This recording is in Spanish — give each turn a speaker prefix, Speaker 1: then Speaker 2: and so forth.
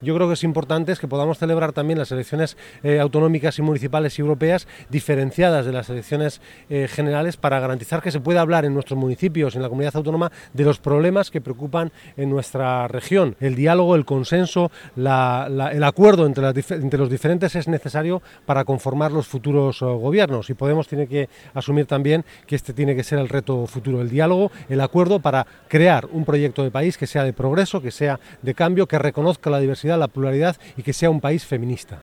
Speaker 1: Yo creo que es importante que podamos celebrar también las elecciones autonómicas y municipales y europeas diferenciadas de las elecciones generales para garantizar que se pueda hablar en nuestros municipios, en la comunidad autónoma, de los problemas que preocupan en nuestra región. El diálogo, el consenso, el acuerdo entre los diferentes es necesario para conformar los futuros gobiernos, y Podemos tiene que asumir también que este tiene que ser el reto futuro, el diálogo, el acuerdo para crear un proyecto de país que sea de progreso, que sea de cambio, que reconozca la diversidad, la pluralidad y que sea un país feminista.